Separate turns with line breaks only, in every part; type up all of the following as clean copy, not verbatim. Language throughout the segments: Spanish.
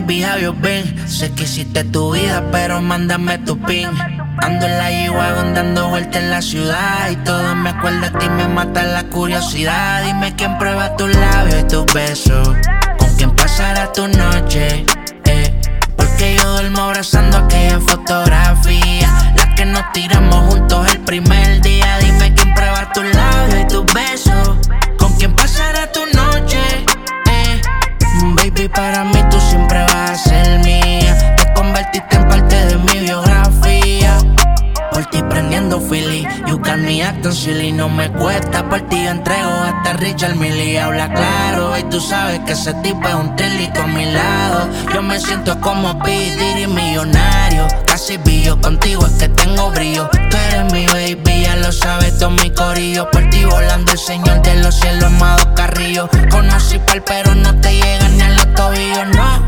baby, how you been? Sé que hiciste tu vida, pero mándame tu pin. Ando en la G-Wagon dando vueltas en la ciudad y todo me acuerda de ti, me mata la curiosidad. Dime quién prueba tus labios y tus besos, con quién pasará tu noche, porque yo duermo abrazando aquella fotografía, la que nos tiramos juntos el primer día. Dime quién prueba tus labios y tus besos, con quién pasará tu noche, baby, para mí tú siempre vas a ser mía. Te convertiste en parte de mi biografía. Por ti prendiendo Philly, you got me acting silly. No me cuesta, por ti yo entrego hasta Richard Mille. Habla claro, y tú sabes que ese tipo es un trilito a mi lado. Yo me siento como P. Diddy millonario. Casi billo, contigo es que tengo brillo. Tú eres mi baby, ya lo sabes todo mi corillo. Por ti volando el señor de los cielos, Amado Carrillo. Conocí pal pero no te llegan ni a los tobillos,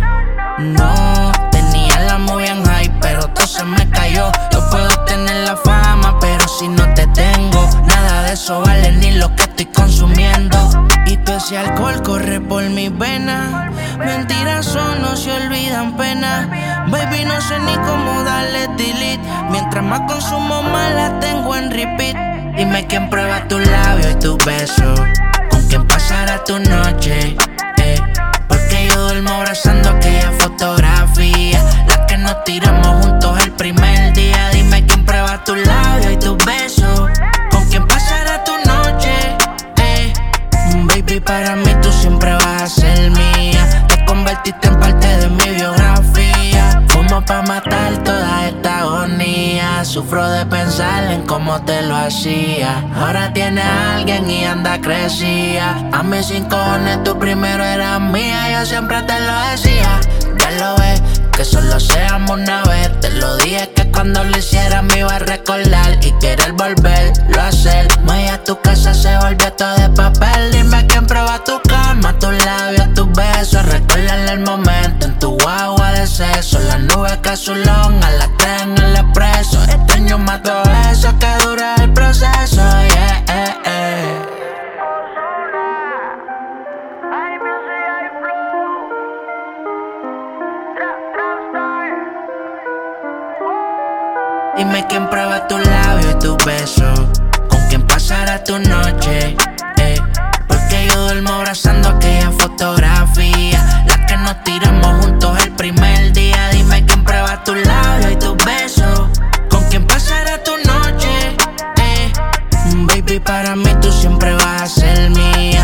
no. Tenía la muy en high, pero todo se me cayó. Yo puedo tener la fama, pero si no te tengo, nada de eso vale ni lo que estoy consumiendo. Y todo ese alcohol corre por mis venas. Mentiras son, no se olvidan penas. Baby, no sé ni cómo darle delete. Mientras más consumo, más la tengo en repeat. Dime quién prueba tus labios y tus besos, con quién pasará tu noche, porque yo duermo abrazando aquella fotografía, la que nos tiramos juntos el primer día. Dime quién prueba tus labios y tus besos, con quién pasará tu noche, baby, para mí tú siempre vas a ser mía. Te convertiste en parte de mi biografía. Fumo pa' matar toda esta agonía. Sufro de pensar en cómo te lo hacía. Ahora tiene a alguien y anda crecía. A mis 5 cojones tú primero eras mía. Yo siempre te lo decía. Ya lo ves, que solo seamos una vez. Te lo dije que cuando lo hiciera me iba a recordar y querer volverlo a hacer. Maya, tu casa se volvió todo de papel. Dime quién prueba tu cama, tus labios, tus besos. Recuérdale el momento en tu guagua de sexo. Las nubes que azulón a las 3 en el expreso. Extraño más todo eso que dura el proceso, yeah, Dime quién prueba tus labios y tus besos, con quién pasará tu noche, porque yo duermo abrazando aquella fotografía, la que nos tiramos juntos el primer día. Dime quién prueba tus labios y tus besos, con quién pasará tu noche, baby, para mí tú siempre vas a ser mía.